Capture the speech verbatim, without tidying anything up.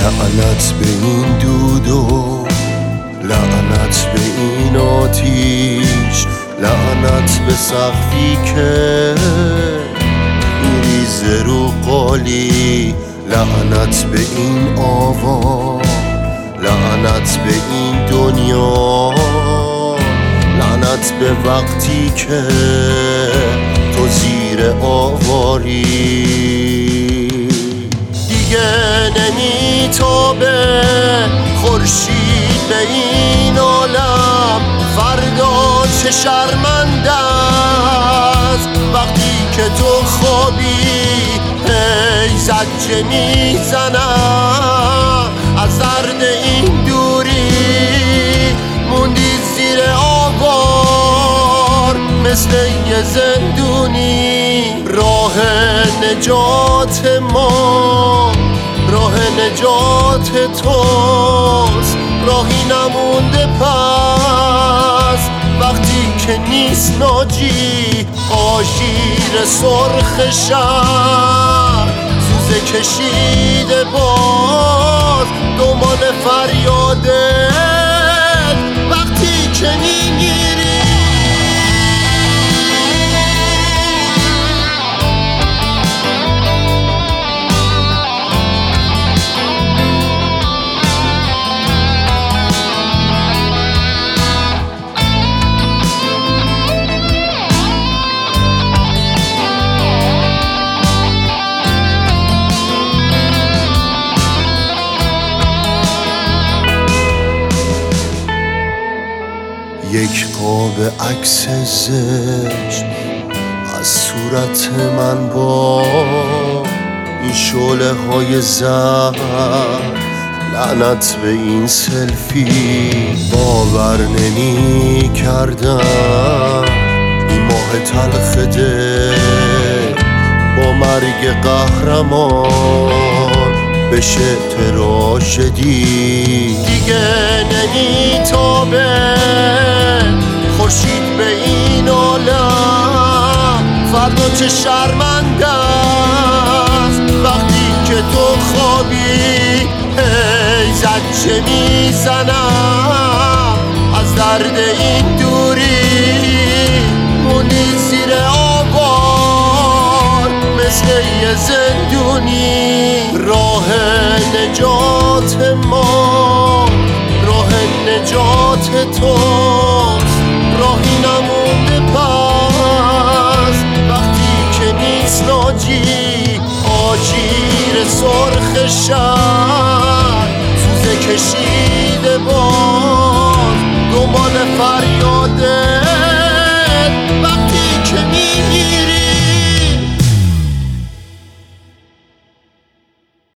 لعنت به این دود و لعنت به این آتیش، لعنت به سقفی که میریزه رو قالی، لعنت به این آوا، لعنت به این دنیا، لعنت به وقتی که تو زیر آواری. دیگه نمیتابه خورشید به این عالم، فردا چه شرمنده است وقتی که تو خوابی. هی زجه میزنم از درد این دوری، موندی زیر آوار مثل یه زندونی. راه نجات ما راه نجات توست، راهی نمونده پس وقتی که نیست ناجی. آژیر سرخ شب سوزه کشیده باز، دنبال فریادت وقتی که میگیری. یک قاب عکس زشت از صورت من با این شعله های زرد، لعنت به این سلفی. باور نمی کردم این ماه تلخ دل با مرگ قهرمان بشه تراژدی. دیگه نمیتابه خورشید به این عالم، فردا چه شرمنده است وقتی که تو خوابی. هی زجه میزنم از درد این دوری، موندی زیر آوار مثل یه زندونی. راه نجات ما راه نجات توست، راهی نمونده پس وقتی که نیست ناجی. آژیر سرخ شب سوزه کشید